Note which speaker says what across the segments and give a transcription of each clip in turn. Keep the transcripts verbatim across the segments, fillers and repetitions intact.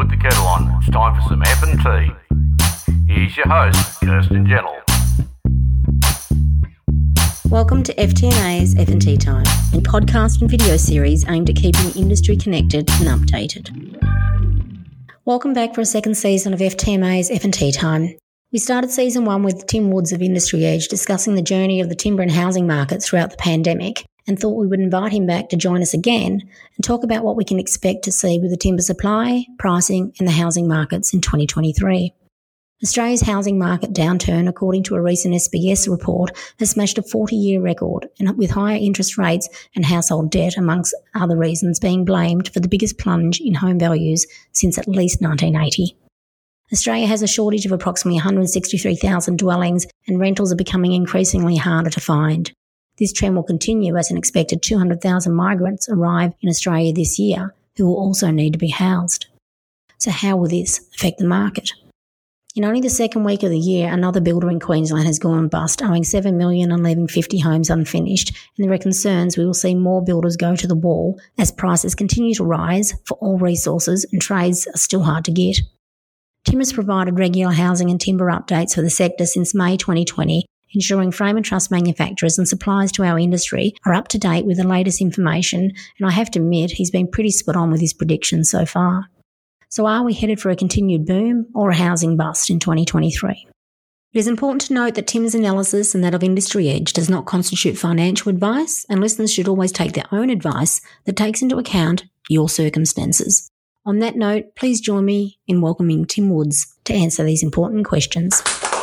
Speaker 1: put the kettle on. It's time for some F and T. Here's your host, Kirsten Gentle.
Speaker 2: Welcome to F T N A's F and T Time, a podcast and video series aimed at keeping the industry connected and updated. Welcome back for a second season of F T M A's F and T Time. We started season one with Tim Woods of Industry Edge discussing the journey of the timber and housing markets throughout the pandemic, and thought we would invite him back to join us again and talk about what we can expect to see with the timber supply, pricing and the housing markets in twenty twenty-three. Australia's housing market downturn, according to a recent S B S report, has smashed a forty-year record, and with higher interest rates and household debt, amongst other reasons, being blamed for the biggest plunge in home values since at least nineteen eighty. Australia has a shortage of approximately one hundred sixty-three thousand dwellings, and rentals are becoming increasingly harder to find. This trend will continue as an expected two hundred thousand migrants arrive in Australia this year, who will also need to be housed. So how will this affect the market? In only the second week of the year, another builder in Queensland has gone bust, owing seven million dollars and leaving fifty homes unfinished, and there are concerns we will see more builders go to the wall as prices continue to rise for all resources and trades are still hard to get. Tim has provided regular housing and timber updates for the sector since May twenty twenty, ensuring frame and truss manufacturers and suppliers to our industry are up to date with the latest information, and I have to admit he's been pretty spot on with his predictions so far. So are we headed for a continued boom or a housing bust in twenty twenty-three? It is important to note that Tim's analysis and that of Industry Edge does not constitute financial advice, and listeners should always take their own advice that takes into account your circumstances. On that note, please join me in welcoming Tim Woods to answer these important questions.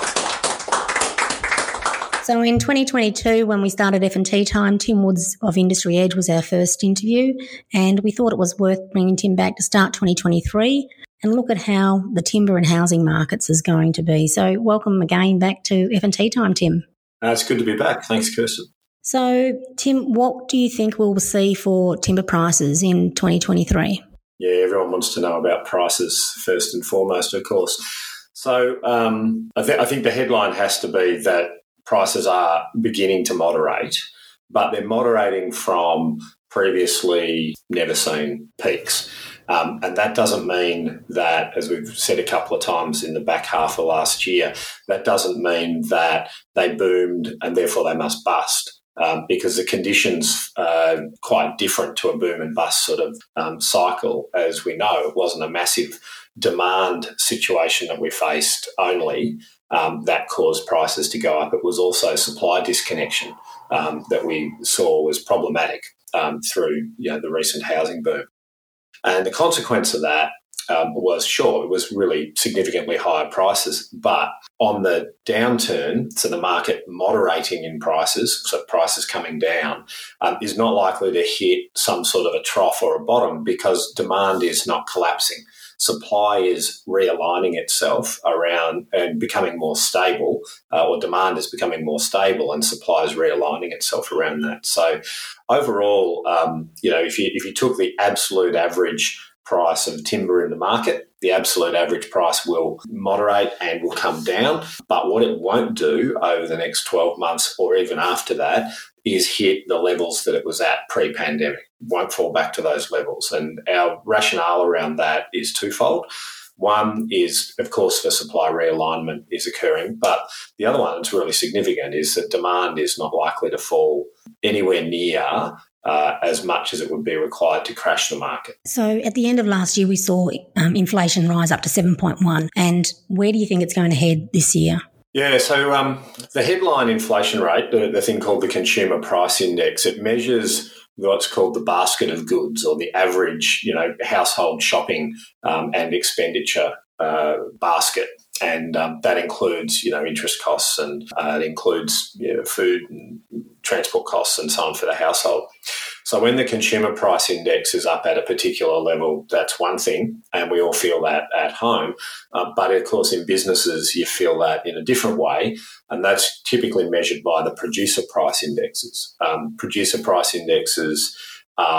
Speaker 2: So in twenty twenty-two, when we started F and T Time, Tim Woods of Industry Edge was our first interview, and we thought it was worth bringing Tim back to start twenty twenty-three and look at how the timber and housing markets is going to be. So welcome again back to F and T Time, Tim.
Speaker 3: Uh, it's good to be back. Thanks, Kirsten.
Speaker 2: So, Tim, what do you think we'll see for timber prices in twenty twenty-three?
Speaker 3: Yeah, everyone wants to know about prices first and foremost, of course. So um, I, th- I think the headline has to be that prices are beginning to moderate, but they're moderating from previously never seen peaks. Um, and that doesn't mean that, as we've said a couple of times in the back half of last year, that doesn't mean that they boomed and therefore they must bust. Um, because the conditions are quite different to a boom and bust sort of um, cycle. As we know, it wasn't a massive demand situation that we faced only um, that caused prices to go up. It was also supply disconnection um, that we saw was problematic um, through you know, the recent housing boom. And the consequence of that Um, was sure, it was really significantly higher prices, but on the downturn, so the market moderating in prices, so prices coming down, um, is not likely to hit some sort of a trough or a bottom because demand is not collapsing. Supply is realigning itself around and becoming more stable, uh, or demand is becoming more stable and supply is realigning itself around that. So overall, um, you know, if you if you took the absolute average price of timber in the market, the absolute average price will moderate and will come down. But what it won't do over the next twelve months or even after that is hit the levels that it was at pre-pandemic. It won't fall back to those levels. And our rationale around that is twofold. One is, of course, the supply realignment is occurring, but the other one that's really significant is that demand is not likely to fall anywhere near Uh, as much as it would be required to crash the market.
Speaker 2: So at the end of last year, we saw um, inflation rise up to seven point one. And where do you think it's going to head this year?
Speaker 3: Yeah, so um, the headline inflation rate, the, the thing called the Consumer Price Index, it measures what's called the basket of goods, or the average, you know, household shopping um, and expenditure uh, basket. And um, that includes, you know, interest costs, and uh, it includes you know, food and transport costs and so on for the household. So when the consumer price index is up at a particular level, that's one thing, and we all feel that at home. Uh, but of course, in businesses, you feel that in a different way, and that's typically measured by the producer price indexes. Um, producer price indexes are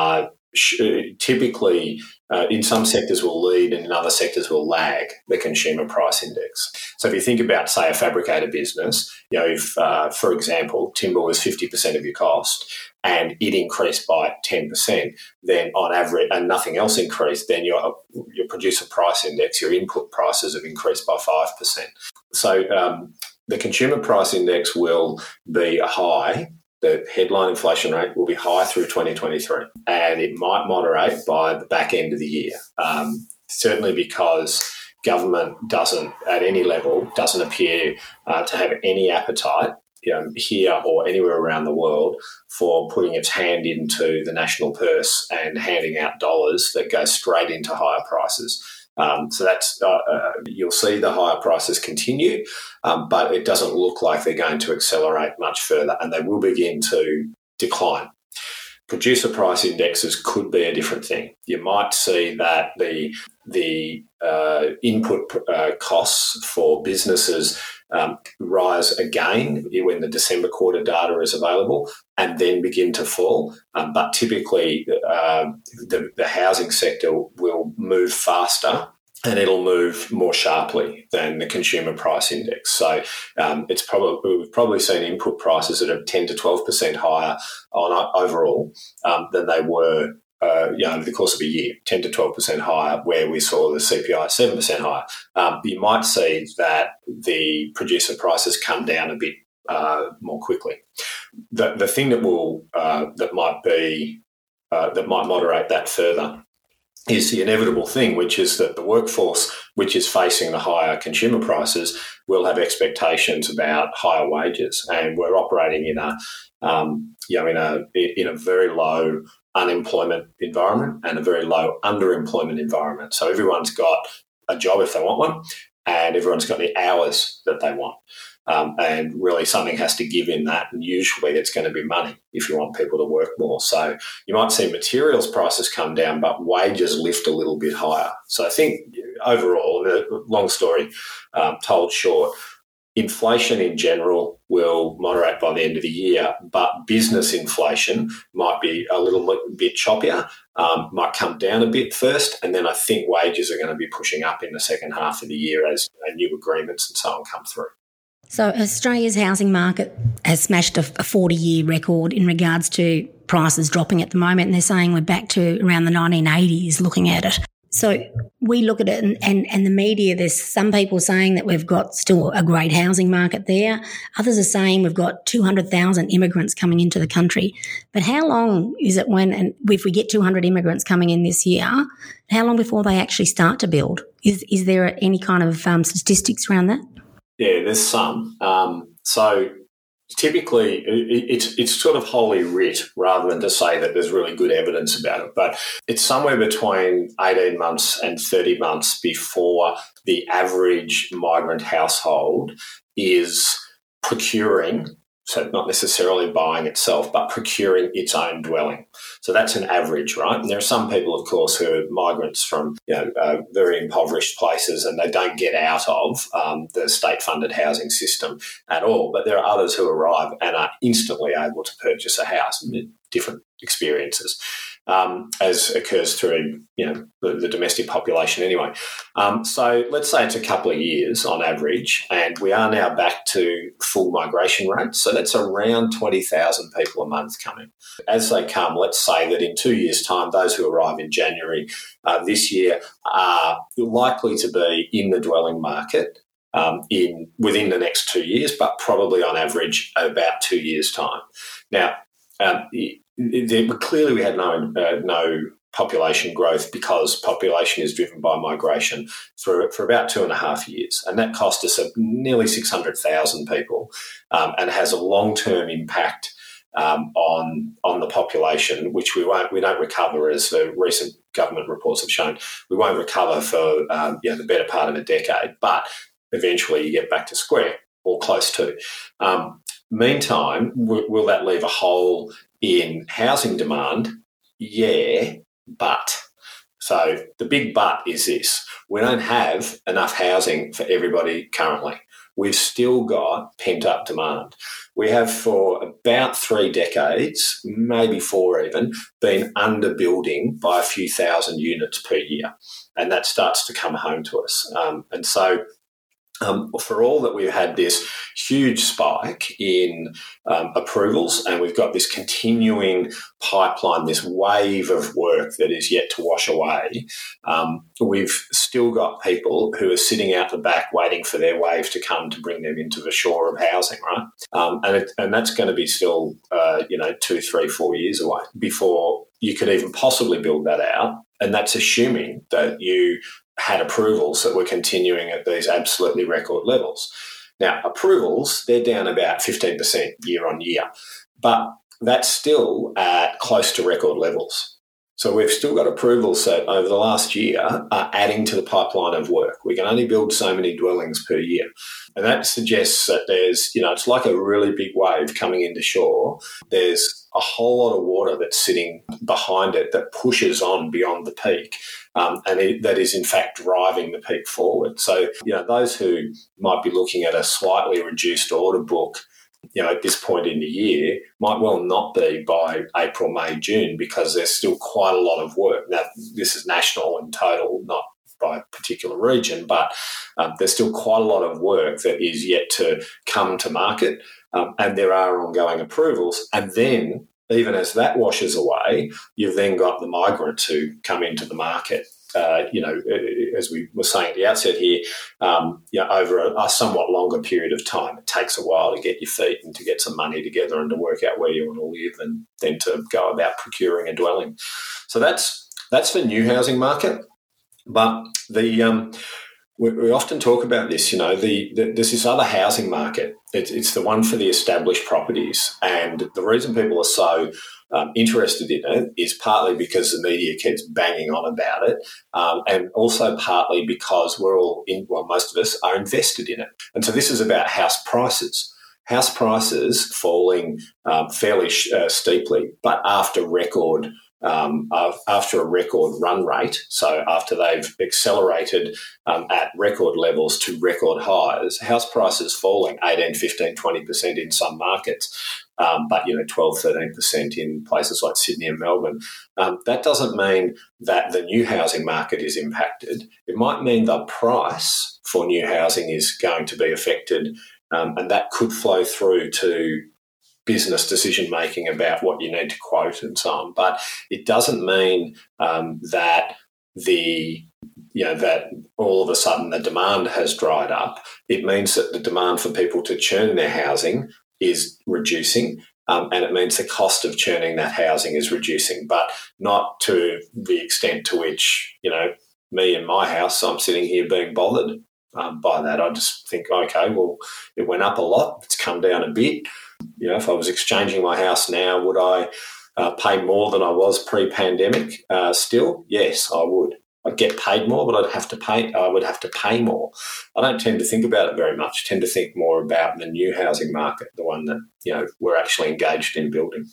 Speaker 3: typically uh, in some sectors will lead and in other sectors will lag the consumer price index. So if you think about, say, a fabricator business, you know, if, uh, for example, timber was fifty percent of your cost and it increased by ten percent, then on average, and nothing else increased, then your, your producer price index, your input prices have increased by five percent. So um, the consumer price index will be high. The headline inflation rate will be high through twenty twenty-three, and it might moderate by the back end of the year, um, certainly because government doesn't, at any level, doesn't appear uh, to have any appetite, you know, here or anywhere around the world for putting its hand into the national purse and handing out dollars that go straight into higher prices. Um, so that's uh, uh, you'll see the higher prices continue, um, but it doesn't look like they're going to accelerate much further, and they will begin to decline. Producer price indexes could be a different thing. You might see that the the uh, input uh, costs for businesses um, rise again when the December quarter data is available, and then begin to fall. Um, but typically, uh, the, the housing sector will move faster, and it'll move more sharply than the consumer price index. So um, it's probably we've probably seen input prices that are ten to twelve percent higher on overall um, than they were. Uh, you know, over the course of a year, ten to twelve percent higher, where we saw the C P I seven percent higher. Um, you might see that the producer prices come down a bit uh, more quickly. The the thing that will uh, that might be uh, that might moderate that further is the inevitable thing, which is that the workforce, which is facing the higher consumer prices, will have expectations about higher wages, and we're operating in a um, you know in a in a very low unemployment environment and a very low underemployment environment. So everyone's got a job if they want one, and everyone's got the hours that they want. Um, and really something has to give in that, and usually it's going to be money if you want people to work more. So you might see materials prices come down, but wages lift a little bit higher. So I think overall, long story um, told short, inflation in general will moderate by the end of the year, but business inflation might be a little bit choppier, um, might come down a bit first, and then I think wages are going to be pushing up in the second half of the year as new agreements and so on come through.
Speaker 2: So Australia's housing market has smashed a forty-year record in regards to prices dropping at the moment, and they're saying we're back to around the nineteen eighties looking at it. So we look at it and, and, and the media, there's some people saying that we've got still a great housing market there. Others are saying we've got two hundred thousand immigrants coming into the country. But how long is it when, and if we get two hundred immigrants coming in this year, how long before they actually start to build? Is is there any kind of um, statistics around that?
Speaker 3: Yeah, there's some. Um, so typically it's it's sort of holy writ rather than to say that there's really good evidence about it. But it's somewhere between eighteen months and thirty months before the average migrant household is procuring, so not necessarily buying itself, but procuring its own dwelling. So that's an average, right? And there are some people, of course, who are migrants from you know, uh, very impoverished places and they don't get out of um, the state-funded housing system at all. But there are others who arrive and are instantly able to purchase a house, different experiences. Um, as occurs through, you know, the, the domestic population anyway. Um, so let's say it's a couple of years on average, and we are now back to full migration rates. So that's around twenty thousand people a month coming. As they come, let's say that in two years' time, those who arrive in January uh, this year are likely to be in the dwelling market um, in within the next two years, but probably on average about two years' time. Now, um, There, clearly, we had no uh, no population growth because population is driven by migration for for about two and a half years, and that cost us nearly six hundred thousand people, um, and has a long term impact um, on on the population, which we won't we don't recover, as the recent government reports have shown. We won't recover for um, you know, the better part of a decade, but eventually you get back to square or close to. Um, meantime, w- will that leave a hole in housing demand? Yeah, but. So the big but is this. We don't have enough housing for everybody currently. we've still got pent-up demand. We have for about three decades, maybe four even, been underbuilding by a few thousand units per year, and that starts to come home to us. Um, and so Um, for all that we've had this huge spike in um, approvals, and we've got this continuing pipeline, this wave of work that is yet to wash away, um, we've still got people who are sitting out the back waiting for their wave to come to bring them into the shore of housing, right? Um, and it, and that's going to be still, uh, you know, two, three, four years away before you could even possibly build that out. And that's assuming that you had approvals that were continuing at these absolutely record levels. Now, approvals, they're down about fifteen percent year on year, but that's still at close to record levels. So we've still got approvals that over the last year are adding to the pipeline of work. We can only build so many dwellings per year. And that suggests that there's, you know, it's like a really big wave coming into shore. There's a whole lot of water that's sitting behind it that pushes on beyond the peak. Um, and it, that is, in fact, driving the peak forward. So, you know, those who might be looking at a slightly reduced order book, you know, at this point in the year, might well not be by April, May, June, because there's still quite a lot of work. Now, this is national in total, not by particular region, but um, there's still quite a lot of work that is yet to come to market, um, and there are ongoing approvals. And then, even as that washes away, you've then got the migrants who come into the market. Uh, you know, as we were saying at the outset here, um, you know, over a, a somewhat longer period of time. It takes a while to get your feet and to get some money together and to work out where you want to live, and then to go about procuring a dwelling. So that's that's the new housing market. But the um, we, we often talk about this. You know, the, the there's this other housing market. It's, it's the one for the established properties, and the reason people are so Um, interested in it is partly because the media keeps banging on about it, um, and also partly because we're all in, well, most of us are invested in it. And so this is about house prices. House prices falling um, fairly uh, steeply, but after record um, uh, after a record run rate, so after they've accelerated um, at record levels to record highs, house prices falling eighteen, fifteen, twenty percent in some markets. Um, but, you know, twelve, thirteen percent in places like Sydney and Melbourne. Um, that doesn't mean that the new housing market is impacted. It might mean the price for new housing is going to be affected, um, and that could flow through to business decision-making about what you need to quote and so on. But it doesn't mean um, that the you know, that all of a sudden the demand has dried up. It means that the demand for people to churn their housing is reducing, um, and it means the cost of churning that housing is reducing, but not to the extent to which, you know, me and my house, I'm sitting here being bothered um, by that. I just think, okay, well, it went up a lot. It's come down a bit. You know, if I was exchanging my house now, would I uh, pay more than I was pre-pandemic uh, still? Yes, I would. I'd get paid more, but I'd have to pay. I would have to pay more. I don't tend to think about it very much. I tend to think more about the new housing market, the one that, you know, we're actually engaged in building.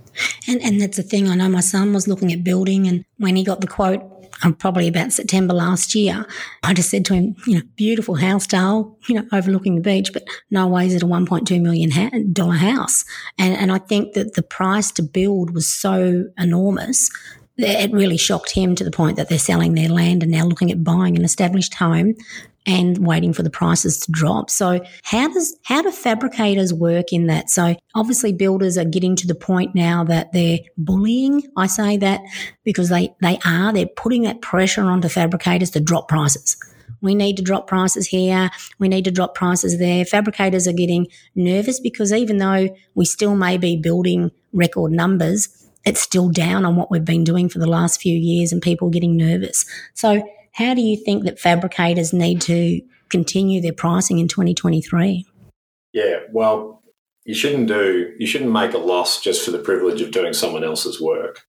Speaker 2: And and that's the thing. I know my son was looking at building, and when he got the quote, um, probably about September last year, I just said to him, you know, beautiful house, Dale, you know, overlooking the beach, but no way is it a one point two million dollars house. And and I think that the price to build was so enormous. It really shocked him to the point that they're selling their land and now looking at buying an established home and waiting for the prices to drop. So how does how do fabricators work in that? So obviously builders are getting to the point now that they're bullying. I say that because they, they are. They're putting that pressure onto fabricators to drop prices. We need to drop prices here. We need to drop prices there. Fabricators are getting nervous because even though we still may be building record numbers, it's still down on what we've been doing for the last few years, and people are getting nervous. So how do you think that fabricators need to continue their pricing in twenty twenty-three?
Speaker 3: Yeah, well, you shouldn't do, you shouldn't make a loss just for the privilege of doing someone else's work.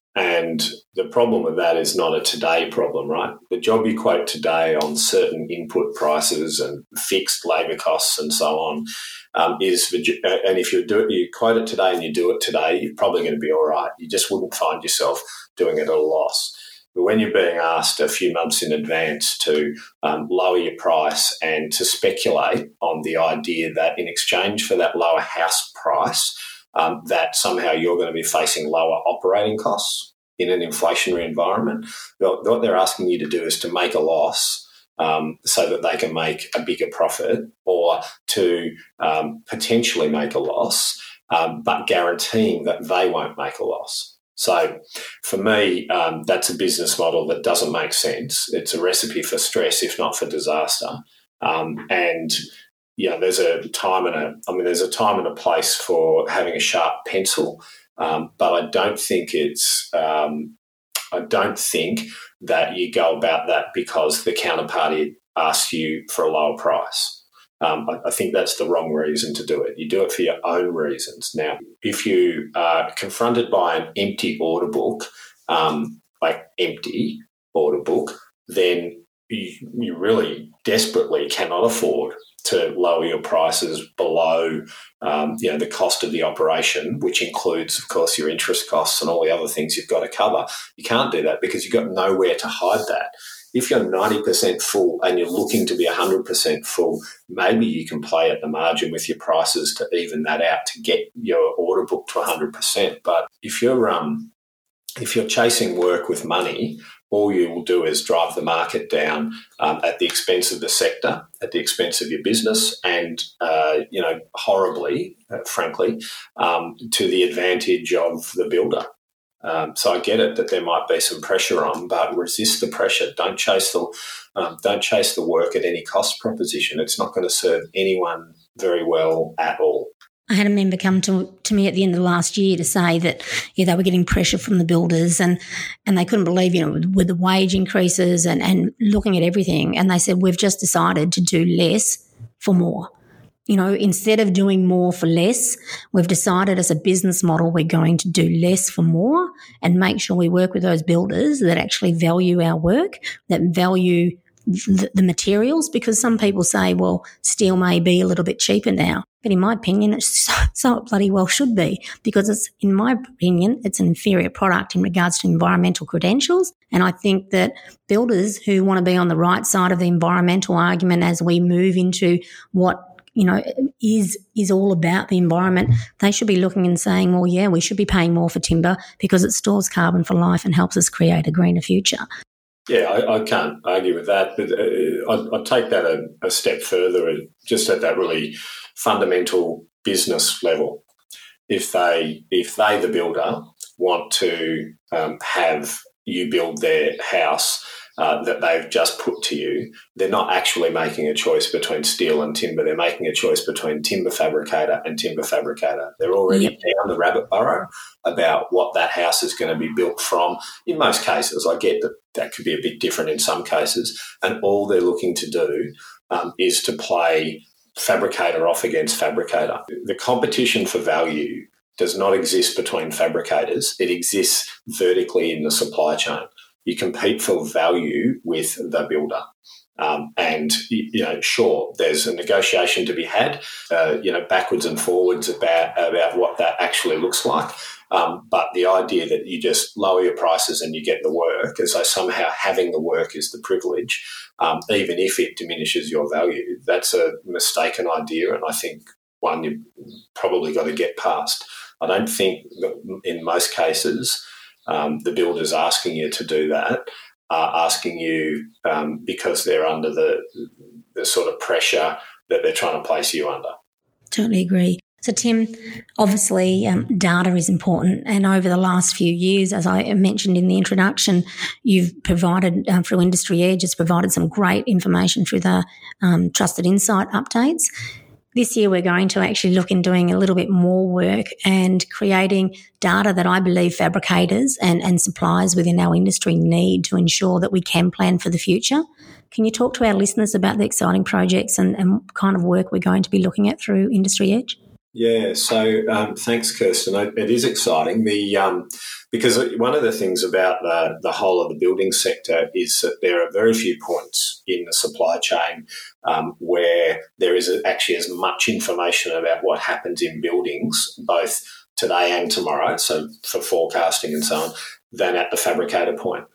Speaker 3: And the problem with that is not a today problem, right? The job you quote today on certain input prices and fixed labour costs and so on um, is, and if you do it, you quote it today and you do it today, you're probably going to be all right. You just wouldn't find yourself doing it at a loss. But when you're being asked a few months in advance to um, lower your price and to speculate on the idea that in exchange for that lower house price, um, that somehow you're going to be facing lower operating costs in an inflationary environment, what they're asking you to do is to make a loss um, so that they can make a bigger profit, or to um, potentially make a loss, um, but guaranteeing that they won't make a loss. So for me, um, that's a business model that doesn't make sense. It's a recipe for stress, if not for disaster. Um, and, you know, there's a time and a, I mean, there's a time and a place for having a sharp pencil, um, but I don't think it's, um, I don't think that you go about that because the counterparty asks you for a lower price. Um, I, I think that's the wrong reason to do it. You do it for your own reasons. Now, if you are confronted by an empty order book, um, like empty order book, then you, you really desperately cannot afford to lower your prices below, um, you know, the cost of the operation, which includes, of course, your interest costs and all the other things you've got to cover. You can't do that because you've got nowhere to hide that. If you're ninety percent full and you're looking to be one hundred percent full, maybe you can play at the margin with your prices to even that out to get your order book to one hundred percent. But if you're um, if you're chasing work with money, all you will do is drive the market down um, at the expense of the sector, at the expense of your business, and uh, you know, horribly, uh, frankly, um, to the advantage of the builder. Um, so I get it that there might be some pressure on, but resist the pressure. Don't chase the um, don't chase the work at any cost proposition. It's not going to serve anyone very well at all.
Speaker 2: I had a member come to to me at the end of last year to say that, yeah, they were getting pressure from the builders and, and they couldn't believe, you know, with, with the wage increases and, and looking at everything. And they said, we've just decided to do less for more. You know, instead of doing more for less, we've decided as a business model we're going to do less for more and make sure we work with those builders that actually value our work, that value the, the materials, because some people say, well, steel may be a little bit cheaper now. But in my opinion, it's so, so it bloody well should be, because it's, in my opinion, it's an inferior product in regards to environmental credentials. And I think that builders who want to be on the right side of the environmental argument as we move into what, you know, is is all about the environment, they should be looking and saying, well, yeah, we should be paying more for timber because it stores carbon for life and helps us create a greener future.
Speaker 3: Yeah, I, I can't argue with that, but uh, I'd, I'd take that a, a step further, and just at that really fundamental business level. If they, if they, the builder, want to um, have you build their house Uh, that they've just put to you, they're not actually making a choice between steel and timber. They're making a choice between timber fabricator and timber fabricator. They're already yep. down the rabbit burrow about what that house is going to be built from. In most cases, I get that that could be a bit different in some cases, and all they're looking to do um, is to play fabricator off against fabricator. The competition for value does not exist between fabricators. It exists vertically in the supply chain. You compete for value with the builder. Um, and, you know, sure, there's a negotiation to be had, uh, you know, backwards and forwards about, about what that actually looks like. Um, but the idea that you just lower your prices and you get the work, as though somehow having the work is the privilege, um, even if it diminishes your value, that's a mistaken idea, and I think one you've probably got to get past. I don't think that in most cases Um, the builders asking you to do that are asking you um, because they're under the, the sort of pressure that they're trying to place you under.
Speaker 2: Totally agree. So, Tim, obviously um, data is important, and over the last few years, as I mentioned in the introduction, you've provided, uh, through Industry Edge, it's provided some great information through the um, Trusted Insight updates. This year, we're going to actually look in doing a little bit more work and creating data that I believe fabricators and, and suppliers within our industry need to ensure that we can plan for the future. Can you talk to our listeners about the exciting projects and, and kind of work we're going to be looking at through Industry Edge?
Speaker 3: Yeah, so um, thanks, Kirsten. It is exciting. The um, because one of the things about the, the whole of the building sector is that there are very few points in the supply chain um, where there is actually as much information about what happens in buildings, both today and tomorrow, so for forecasting and so on, than at the fabricator point.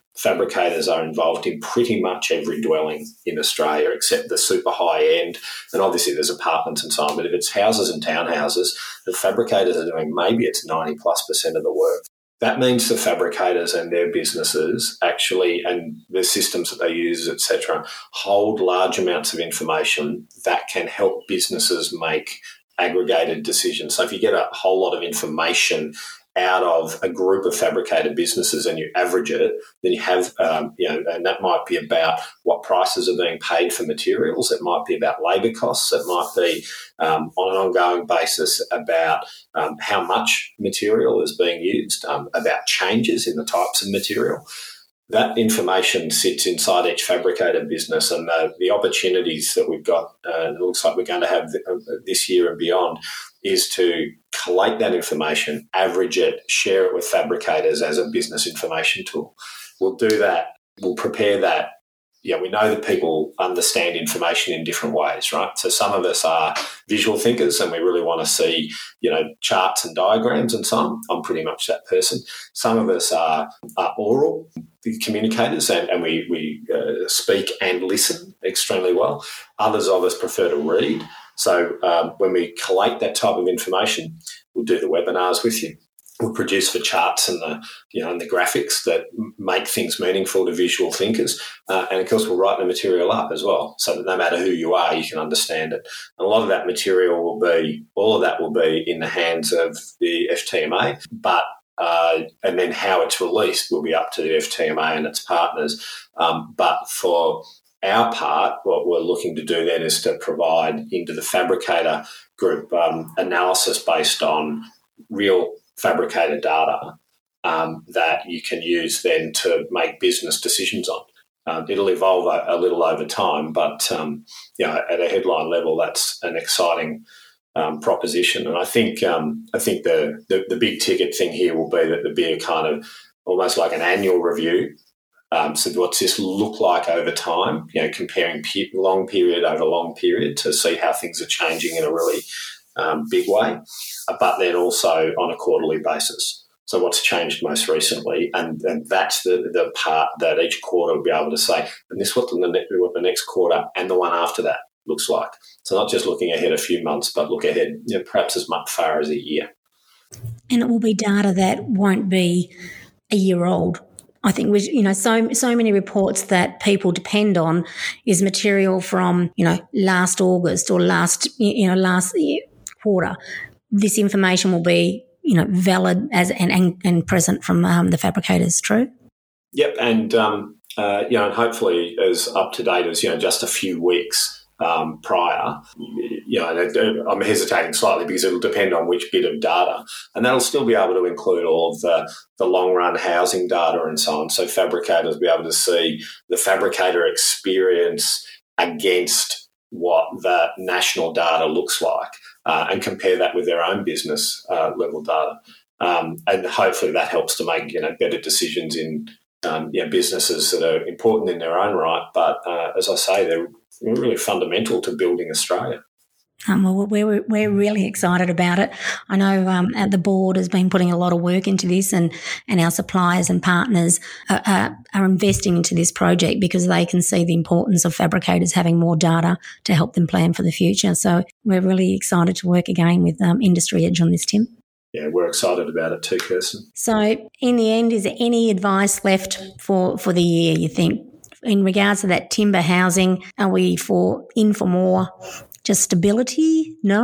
Speaker 3: fabricators are involved in pretty much every dwelling in Australia except the super high end. And obviously there's apartments and so on, but if it's houses and townhouses, the fabricators are doing maybe it's ninety plus percent of the work. That means the fabricators and their businesses actually, and the systems that they use, et cetera, hold large amounts of information that can help businesses make aggregated decisions. So if you get a whole lot of information out of a group of fabricated businesses and you average it, then you have, um, you know, and that might be about what prices are being paid for materials. It might be about labour costs. It might be um, on an ongoing basis about um, how much material is being used, um, about changes in the types of material. That information sits inside each fabricated business, and the, the opportunities that we've got, uh, and it looks like we're going to have this year and beyond, is to collate that information, average it, share it with fabricators as a business information tool. We'll do that. We'll prepare that. Yeah, we know that people understand information in different ways, right? So some of us are visual thinkers and we really want to see, you know, charts and diagrams and so on. I'm pretty much that person. Some of us are, are oral communicators and, and we, we uh, speak and listen extremely well. Others of us prefer to read. So um, when we collate that type of information, we'll do the webinars with you. We'll produce for charts and the, you know, and the graphics that make things meaningful to visual thinkers. Uh, and, of course, we'll write the material up as well so that no matter who you are, you can understand it. And a lot of that material will be, all of that will be in the hands of the F T M A, but uh, and then how it's released will be up to the F T M A and its partners. Um, but for our part, what we're looking to do then is to provide into the fabricator group um, analysis based on real fabricated data um, that you can use then to make business decisions on. Um, it'll evolve a, a little over time, but um, you know, at a headline level, that's an exciting um, proposition. And I think um, I think the, the the big ticket thing here will be that there'll be a kind of almost like an annual review. Um, so what's this look like over time? You know, comparing pe- long period over long period to see how things are changing in a really Um, big way, but then also on a quarterly basis. So what's changed most recently, and, and that's the, the part that each quarter will be able to say, and this is what the, what the next quarter and the one after that looks like. So not just looking ahead a few months, but look ahead, you know, perhaps as much far as a year.
Speaker 2: And it will be data that won't be a year old. I think we, you know, so so many reports that people depend on is material from, you know, last August or last, you know, last year. quarter. This information will be, you know, valid as and, and, and present from um, the fabricators. True.
Speaker 3: Yep, and um, uh, you know, and hopefully as up to date as you know, just a few weeks um, prior. You know, I'm hesitating slightly because it'll depend on which bit of data, and that'll still be able to include all of the the long run housing data and so on. So fabricators will be able to see the fabricator experience against what the national data looks like. Uh, and compare that with their own business uh, level data, um, and hopefully that helps to make you know better decisions in um, you know, businesses that are important in their own right. But uh, as I say, they're really fundamental to building Australia.
Speaker 2: Um, well, we're we're really excited about it. I know um, the board has been putting a lot of work into this, and, and our suppliers and partners are, are, are investing into this project because they can see the importance of fabricators having more data to help them plan for the future. So we're really excited to work again with um, Industry Edge on this, Tim.
Speaker 3: Yeah, we're excited about it too, Kirsten.
Speaker 2: So in the end, is there any advice left for, for the year, you think? In regards to that timber housing, are we for in for more? Just stability? No.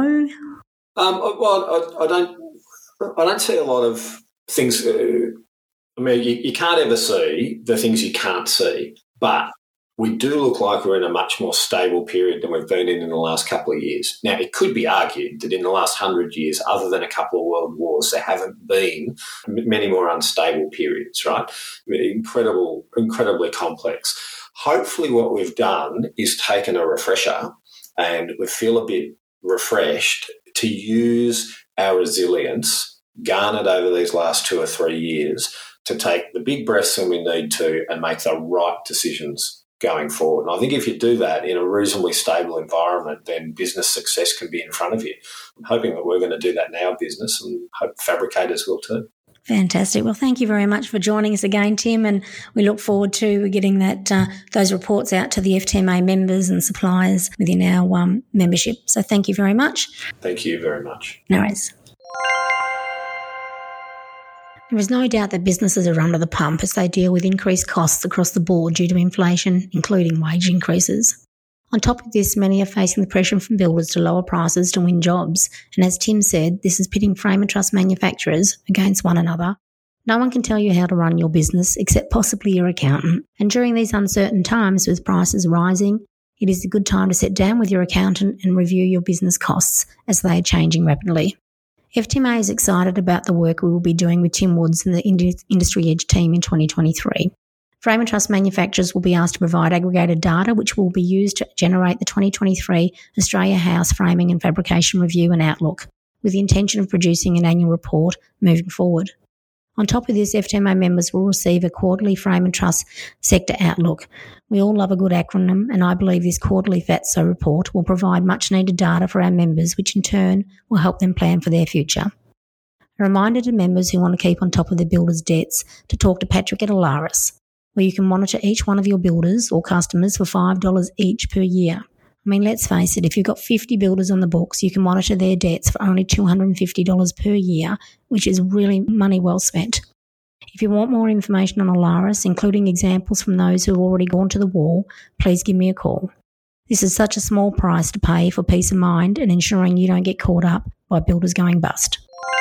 Speaker 3: Um, well, I, I don't. I don't see a lot of things. Uh, I mean, you, you can't ever see the things you can't see, but we do look like we're in a much more stable period than we've been in in the last couple of years. Now, it could be argued that in the last hundred years, other than a couple of world wars, there haven't been many more unstable periods. Right? Incredible, incredibly complex. Hopefully, what we've done is taken a refresher. And we feel a bit refreshed to use our resilience garnered over these last two or three years to take the big breaths when we need to and make the right decisions going forward. And I think if you do that in a reasonably stable environment, then business success can be in front of you. I'm hoping that we're going to do that in our business and hope fabricators will too.
Speaker 2: Fantastic. Well, thank you very much for joining us again, Tim, and we look forward to getting that uh, those reports out to the F T M A members and suppliers within our um, membership. So thank you very much.
Speaker 3: Thank you very much.
Speaker 2: No worries. There is no doubt that businesses are under the pump as they deal with increased costs across the board due to inflation, including wage increases. On top of this, many are facing the pressure from builders to lower prices to win jobs, and as Tim said, this is pitting frame and truss manufacturers against one another. No one can tell you how to run your business except possibly your accountant, and during these uncertain times with prices rising, it is a good time to sit down with your accountant and review your business costs as they are changing rapidly. F T M A is excited about the work we will be doing with Tim Woods and the Industry Edge team in twenty twenty-three. Frame and truss manufacturers will be asked to provide aggregated data which will be used to generate the twenty twenty-three Australia House Framing and Fabrication Review and Outlook, with the intention of producing an annual report moving forward. On top of this, F T M A members will receive a quarterly frame and truss sector outlook. We all love a good acronym, and I believe this quarterly FATSO report will provide much needed data for our members, which in turn will help them plan for their future. A reminder to members who want to keep on top of their builders' debts to talk to Patrick at Alaris, where you can monitor each one of your builders or customers for five dollars each per year. I mean, let's face it, if you've got fifty builders on the books, you can monitor their debts for only two hundred fifty dollars per year, which is really money well spent. If you want more information on Alaris, including examples from those who have already gone to the wall, please give me a call. This is such a small price to pay for peace of mind and ensuring you don't get caught up by builders going bust.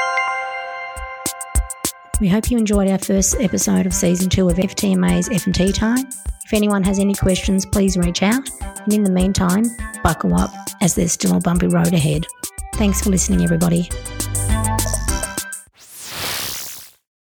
Speaker 2: We hope you enjoyed our first episode of Season two of F T M A's F and T Time. If anyone has any questions, please reach out. And in the meantime, buckle up as there's still a bumpy road ahead. Thanks for listening, everybody.